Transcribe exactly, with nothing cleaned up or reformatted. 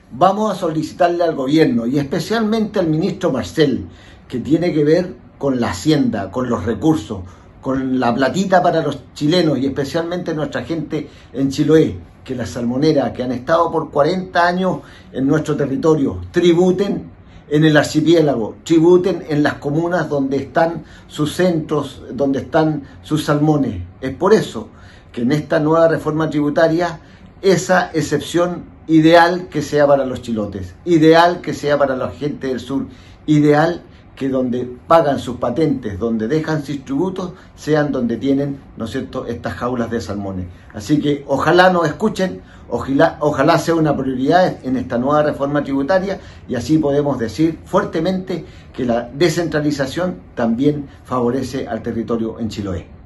vamos a solicitarle al gobierno y especialmente al ministro Marcel, que tiene que ver con la hacienda, con los recursos, con la platita para los chilenos y especialmente nuestra gente en Chiloé, que las salmoneras que han estado por cuarenta años en nuestro territorio tributen en el archipiélago, tributen en las comunas donde están sus centros, donde están sus salmones. Es por eso que en esta nueva reforma tributaria esa excepción ideal que sea para los chilotes, ideal que sea para la gente del sur, ideal que donde pagan sus patentes, donde dejan sus tributos, sean donde tienen, ¿no es cierto?, estas jaulas de salmones. Así que ojalá nos escuchen, ojalá, ojalá sea una prioridad en esta nueva reforma tributaria y así podemos decir fuertemente que la descentralización también favorece al territorio en Chiloé.